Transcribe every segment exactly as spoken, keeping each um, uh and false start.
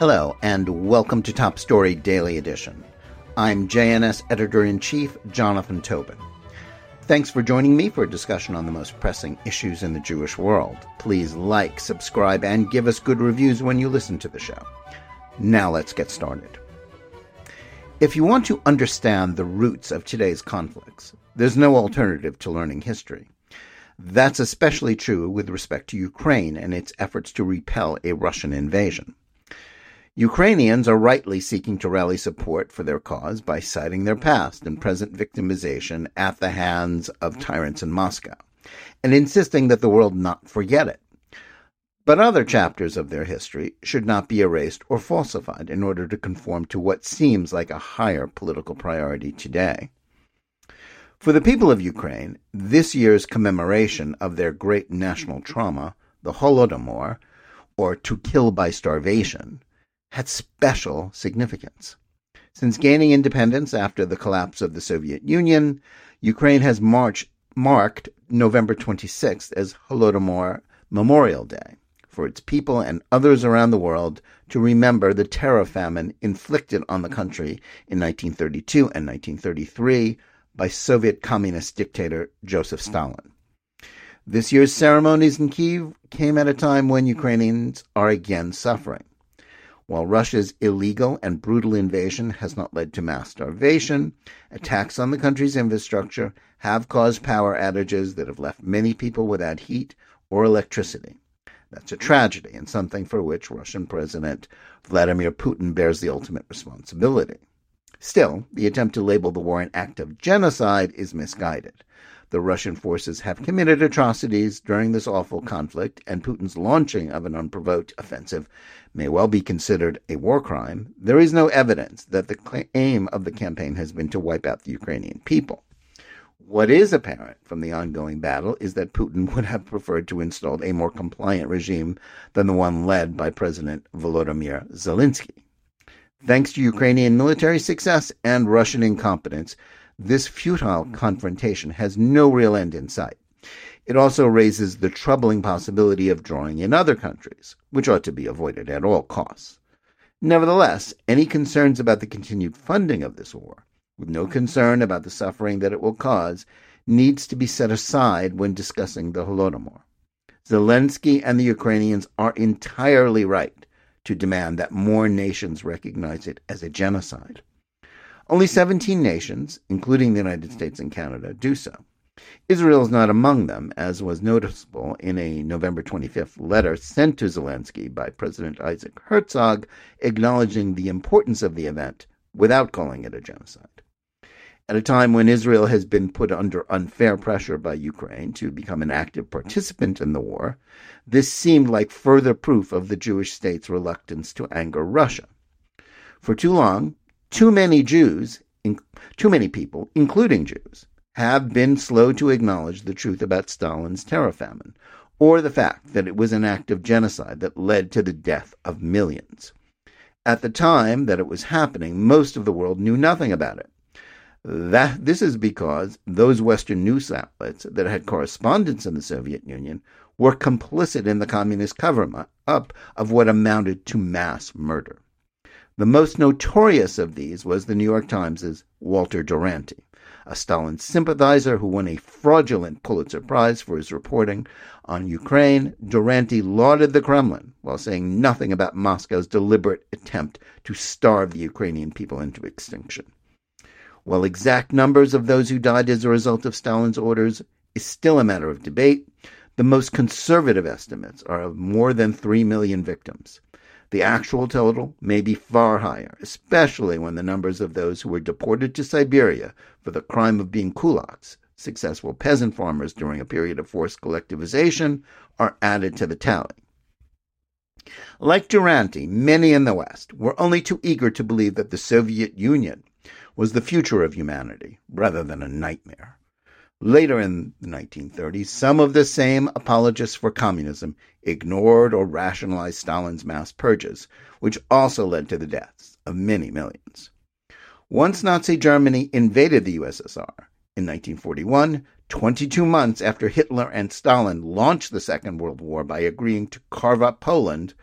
Hello, and welcome to Top Story Daily Edition. I'm J N S Editor-in-Chief Jonathan Tobin. Thanks for joining me for a discussion on the most pressing issues in the Jewish world. Please like, subscribe, and give us good reviews when you listen to the show. Now let's get started. If you want to understand the roots of today's conflicts, there's no alternative to learning history. That's especially true with respect to Ukraine and its efforts to repel a Russian invasion. Ukrainians are rightly seeking to rally support for their cause by citing their past and present victimization at the hands of tyrants in Moscow, and insisting that the world not forget it. But other chapters of their history should not be erased or falsified in order to conform to what seems like a higher political priority today. For the people of Ukraine, this year's commemoration of their great national trauma, the Holodomor, or to kill by starvation, had special significance. Since gaining independence after the collapse of the Soviet Union, Ukraine has marched, marked November twenty-sixth as Holodomor Memorial Day for its people and others around the world to remember the terror famine inflicted on the country in nineteen thirty-two and nineteen thirty-three by Soviet communist dictator Joseph Stalin. This year's ceremonies in Kyiv came at a time when Ukrainians are again suffering. While Russia's illegal and brutal invasion has not led to mass starvation, attacks on the country's infrastructure have caused power outages that have left many people without heat or electricity. That's a tragedy and something for which Russian President Vladimir Putin bears the ultimate responsibility. Still, the attempt to label the war an act of genocide is misguided. The Russian forces have committed atrocities during this awful conflict, and Putin's launching of an unprovoked offensive may well be considered a war crime. There is no evidence that the aim of the campaign has been to wipe out the Ukrainian people. What is apparent from the ongoing battle is that Putin would have preferred to install a more compliant regime than the one led by President Volodymyr Zelensky. Thanks to Ukrainian military success and Russian incompetence, this futile confrontation has no real end in sight. It also raises the troubling possibility of drawing in other countries, which ought to be avoided at all costs. Nevertheless, any concerns about the continued funding of this war, with no concern about the suffering that it will cause, needs to be set aside when discussing the Holodomor. Zelensky and the Ukrainians are entirely right to demand that more nations recognize it as a genocide. Only seventeen nations, including the United States and Canada, do so. Israel is not among them, as was noticeable in a November twenty-fifth letter sent to Zelensky by President Isaac Herzog, acknowledging the importance of the event without calling it a genocide. At a time when Israel has been put under unfair pressure by Ukraine to become an active participant in the war, this seemed like further proof of the Jewish state's reluctance to anger Russia. For too long, Too many Jews, in, too many people, including Jews, have been slow to acknowledge the truth about Stalin's terror famine, or the fact that it was an act of genocide that led to the death of millions. At the time that it was happening, most of the world knew nothing about it. That, this is because those Western news outlets that had correspondents in the Soviet Union were complicit in the communist cover-up of what amounted to mass murder. The most notorious of these was the New York Times' Walter Duranty, a Stalin sympathizer who won a fraudulent Pulitzer Prize for his reporting on Ukraine. Duranty lauded the Kremlin while saying nothing about Moscow's deliberate attempt to starve the Ukrainian people into extinction. While exact numbers of those who died as a result of Stalin's orders is still a matter of debate, the most conservative estimates are of more than three million victims. The actual total may be far higher, especially when the numbers of those who were deported to Siberia for the crime of being kulaks, successful peasant farmers during a period of forced collectivization, are added to the tally. Like Duranty, many in the West were only too eager to believe that the Soviet Union was the future of humanity rather than a nightmare. Later in the nineteen thirties, some of the same apologists for communism ignored or rationalized Stalin's mass purges, which also led to the deaths of many millions. Once Nazi Germany invaded the U S S R in nineteen forty-one, twenty-two months after Hitler and Stalin launched the Second World War by agreeing to carve up Poland,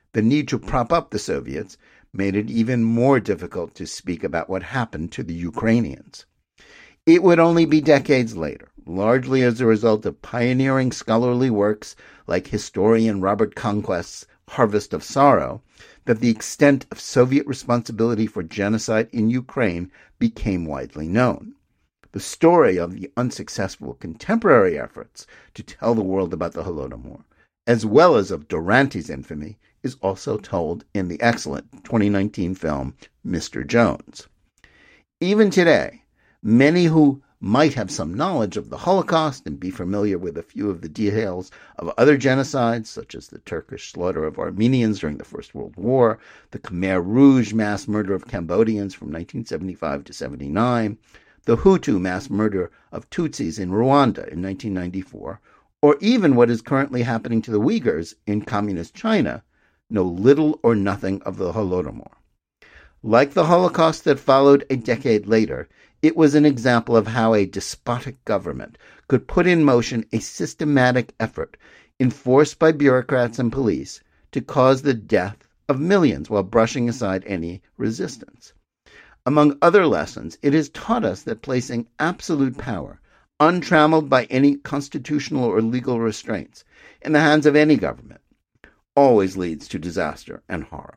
the need to prop up the Soviets made it even more difficult to speak about what happened to the Ukrainians. It would only be decades later, largely as a result of pioneering scholarly works like historian Robert Conquest's Harvest of Sorrow, that the extent of Soviet responsibility for genocide in Ukraine became widely known. The story of the unsuccessful contemporary efforts to tell the world about the Holodomor, as well as of Duranty's infamy, is also told in the excellent twenty nineteen film Mister Jones. Even today, many who might have some knowledge of the Holocaust and be familiar with a few of the details of other genocides, such as the Turkish slaughter of Armenians during the First World War, the Khmer Rouge mass murder of Cambodians from nineteen seventy-five to seventy-nine, the Hutu mass murder of Tutsis in Rwanda in nineteen ninety-four, or even what is currently happening to the Uyghurs in communist China, know little or nothing of the Holodomor. Like the Holocaust that followed a decade later, it was an example of how a despotic government could put in motion a systematic effort enforced by bureaucrats and police to cause the death of millions while brushing aside any resistance. Among other lessons, it has taught us that placing absolute power, untrammeled by any constitutional or legal restraints, in the hands of any government, always leads to disaster and horror.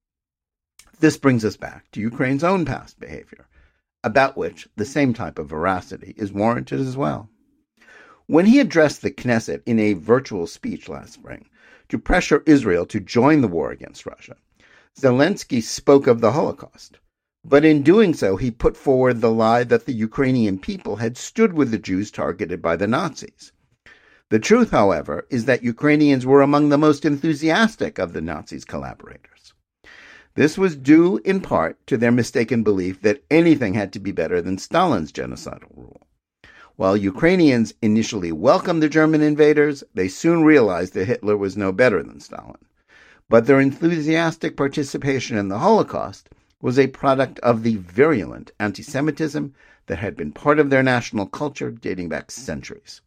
This brings us back to Ukraine's own past behavior, about which the same type of veracity is warranted as well. When he addressed the Knesset in a virtual speech last spring to pressure Israel to join the war against Russia, Zelensky spoke of the Holocaust, but in doing so he put forward the lie that the Ukrainian people had stood with the Jews targeted by the Nazis. The truth, however, is that Ukrainians were among the most enthusiastic of the Nazis' collaborators. This was due in part to their mistaken belief that anything had to be better than Stalin's genocidal rule. While Ukrainians initially welcomed the German invaders, they soon realized that Hitler was no better than Stalin. But their enthusiastic participation in the Holocaust was a product of the virulent anti-Semitism that had been part of their national culture dating back centuries.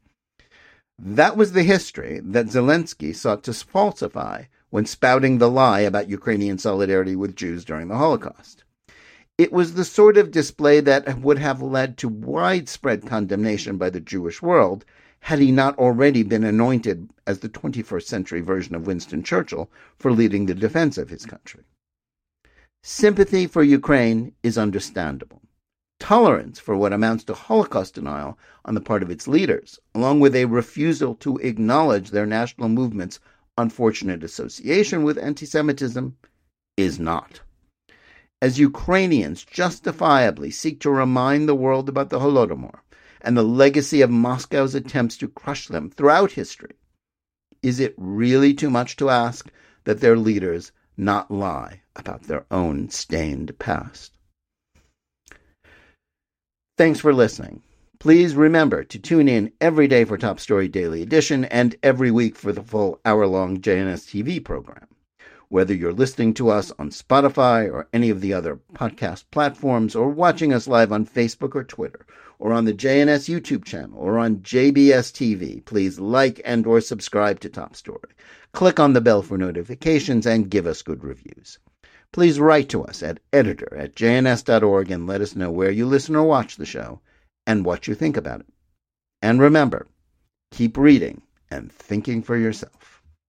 That was the history that Zelensky sought to falsify when spouting the lie about Ukrainian solidarity with Jews during the Holocaust. It was the sort of display that would have led to widespread condemnation by the Jewish world had he not already been anointed as the twenty-first century version of Winston Churchill for leading the defense of his country. Sympathy for Ukraine is understandable. Tolerance for what amounts to Holocaust denial on the part of its leaders, along with a refusal to acknowledge their national movement's unfortunate association with anti-Semitism, is not. As Ukrainians justifiably seek to remind the world about the Holodomor and the legacy of Moscow's attempts to crush them throughout history, is it really too much to ask that their leaders not lie about their own stained past? Thanks for listening. Please remember to tune in every day for Top Story Daily Edition and every week for the full hour-long J N S T V program. Whether you're listening to us on Spotify or any of the other podcast platforms, or watching us live on Facebook or Twitter, or on the J N S YouTube channel, or on J B S T V, please like and or subscribe to Top Story. Click on the bell for notifications and give us good reviews. Please write to us at editor at j n s dot org and let us know where you listen or watch the show and what you think about it. And remember, keep reading and thinking for yourself.